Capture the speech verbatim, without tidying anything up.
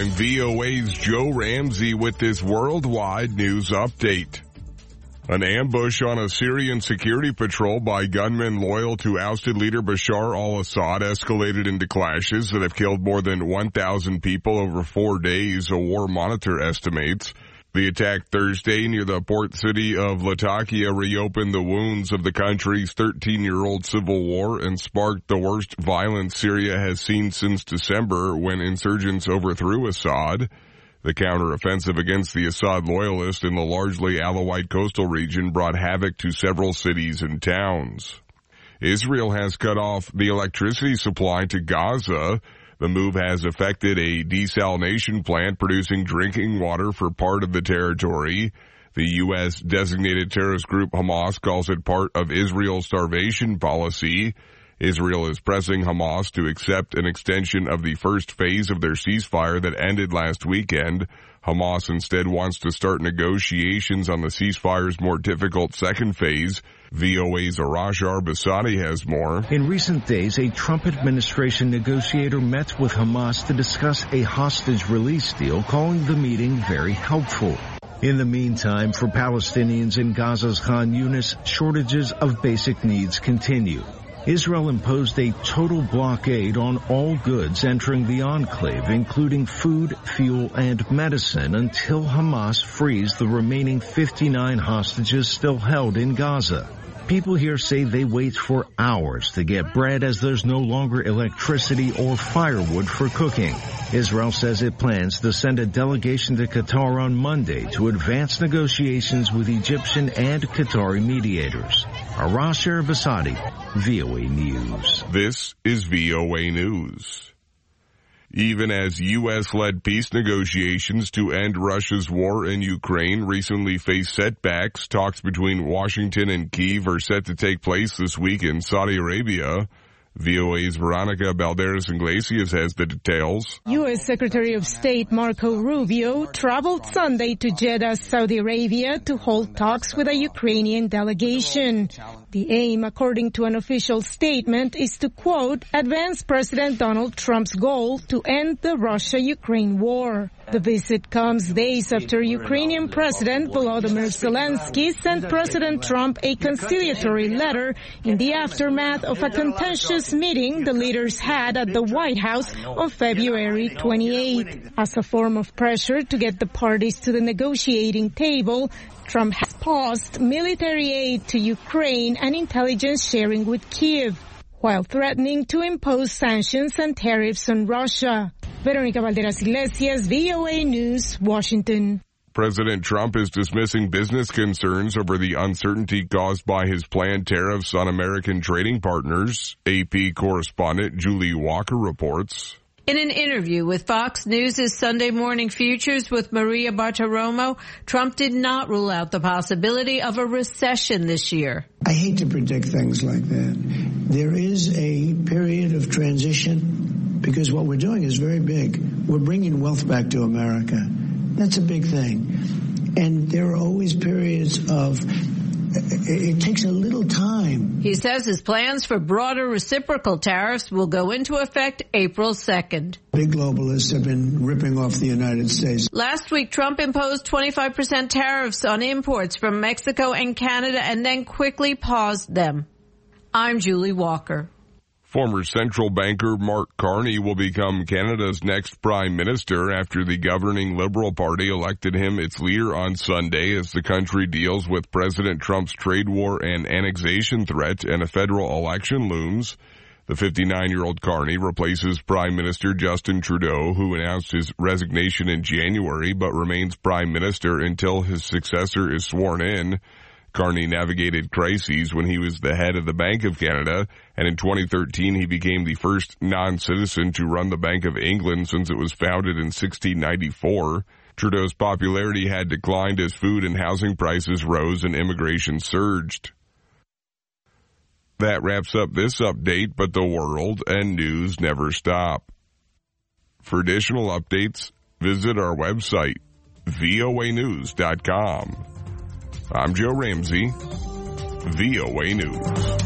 I'm V O A's Joe Ramsey with this worldwide news update. An ambush on a Syrian security patrol by gunmen loyal to ousted leader Bashar al-Assad escalated into clashes that have killed more than one thousand people over four days, a War Monitor estimates. The attack Thursday near the port city of Latakia reopened the wounds of the country's thirteen-year-old civil war and sparked the worst violence Syria has seen since December when insurgents overthrew Assad. The counteroffensive against the Assad loyalists in the largely Alawite coastal region brought havoc to several cities and towns. Israel has cut off the electricity supply to Gaza. The move has affected a desalination plant producing drinking water for part of the territory. The U S designated terrorist group Hamas calls it part of Israel's starvation policy. Israel is pressing Hamas to accept an extension of the first phase of their ceasefire that ended last weekend. Hamas instead wants to start negotiations on the ceasefire's more difficult second phase. V O A's Arash Arbasadi has more. In recent days, a Trump administration negotiator met with Hamas to discuss a hostage release deal, calling the meeting very helpful. In the meantime, for Palestinians in Gaza's Khan Yunis, shortages of basic needs continue. Israel imposed a total blockade on all goods entering the enclave, including food, fuel, and medicine, until Hamas frees the remaining fifty-nine hostages still held in Gaza. People here say they wait for hours to get bread as there's no longer electricity or firewood for cooking. Israel says it plans to send a delegation to Qatar on Monday to advance negotiations with Egyptian and Qatari mediators. Arash Arbasadi, V O A News. This is V O A News. Even as U S-led peace negotiations to end Russia's war in Ukraine recently face setbacks, talks between Washington and Kyiv are set to take place this week in Saudi Arabia. V O A's Veronica Balderas Iglesias has the details. U S. Secretary of State Marco Rubio traveled Sunday to Jeddah, Saudi Arabia to hold talks with a Ukrainian delegation. The aim, according to an official statement, is to, quote, advance President Donald Trump's goal to end the Russia-Ukraine war. The visit comes days after Ukrainian President Volodymyr Zelensky sent President Trump a conciliatory letter in the aftermath of a contentious meeting the leaders had at the White House on February twenty-eighth. As a form of pressure to get the parties to the negotiating table, Trump has paused military aid to Ukraine and intelligence sharing with Kyiv, while threatening to impose sanctions and tariffs on Russia. Veronica Balderas Iglesias, V O A News, Washington. President Trump is dismissing business concerns over the uncertainty caused by his planned tariffs on American trading partners. A P correspondent Julie Walker reports. In an interview with Fox News' Sunday Morning Futures with Maria Bartiromo, Trump did not rule out the possibility of a recession this year. I hate to predict things like that. There is a period of transition because what we're doing is very big. We're bringing wealth back to America. That's a big thing. And there are always periods of it takes a little time. He says his plans for broader reciprocal tariffs will go into effect April second. Big globalists have been ripping off the United States. Last week, Trump imposed twenty-five percent tariffs on imports from Mexico and Canada and then quickly paused them. I'm Julie Walker. Former central banker Mark Carney will become Canada's next prime minister after the governing Liberal Party elected him its leader on Sunday as the country deals with President Trump's trade war and annexation threat and a federal election looms. The fifty-nine-year-old Carney replaces Prime Minister Justin Trudeau, who announced his resignation in January but remains prime minister until his successor is sworn in. Carney navigated crises when he was the head of the Bank of Canada, and in twenty thirteen he became the first non-citizen to run the Bank of England since it was founded in sixteen ninety-four. Trudeau's popularity had declined as food and housing prices rose and immigration surged. That wraps up this update, but the world and news never stop. For additional updates, visit our website, V O A news dot com. I'm Joe Ramsey, V O A News.